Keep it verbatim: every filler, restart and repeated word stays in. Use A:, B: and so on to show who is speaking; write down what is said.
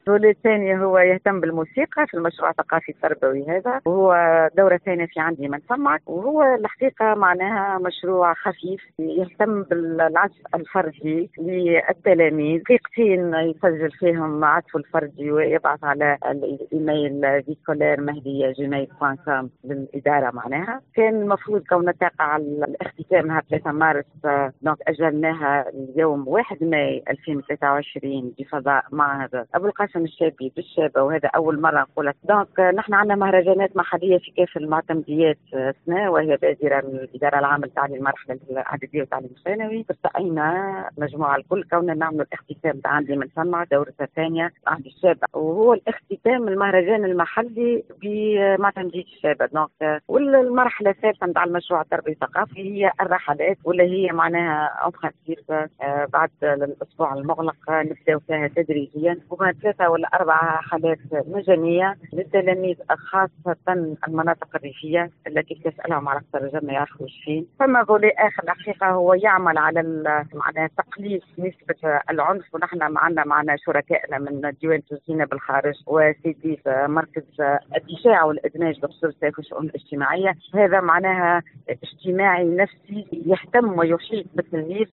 A: الفولي الثاني هو يهتم بالموسيقى في المشروع الثقافي التربوي هذا، وهو دورة ثانية في عندي من سمعك. وهو الحقيقة معناها مشروع خفيف يهتم بالعزف الفردي للتلاميذ، دقيقتين يسجل فيهم عزفه الفردي ويبعث على الايميل فيكولير مهدية جيميل دوت كوم للإدارة. معناها كان المفروض كونها تقع الاختتامها ثلاثة مارس، دونك أجلناها اليوم واحد ماي ألفين وثلاثة وعشرين بفضاء معهد أبو القاسم الشابي بالشابة، وهذا أول مرة نقولها. دونك نحن عندنا مهرجانات محلية في كافة المعتمديات سنة، وهي بادرة من الإدارة العامة لتعليم المرحلة الإعدادية والتعليم الثانوي. استعينا مجموعة الكل كوننا نعمل الاختتام عندي من سمع دورتها الثانية عند الشابة، وهو الاختتام المهرجان المحلي بمعتمدية الشابة. دونك والمرحلة الثالثة نتاع المشروع التربوي الثقافي هي الرحلات، ولا هي معناها أنخاتيف بعد الأسبوع المغلق نبدأ فيها تدريجيا، وما ثلاثة ولا أربعة حالات مجانية للتلاميذ، خاصة المناطق الريفية التي تسألهم على الترجمة يعرفوا فين. فما فولي آخر الحقيقة هو يعمل على معناها تقليص نسبة العنف، ونحن معنا معنا شركائنا من ديوان تونسينا بالخارج وسيدي مركز الإشاعة والإدماج بخصوص الشؤون الاجتماعية. هذا معناها اجتماعي نفسي يهتم ويحيط بالتلميذ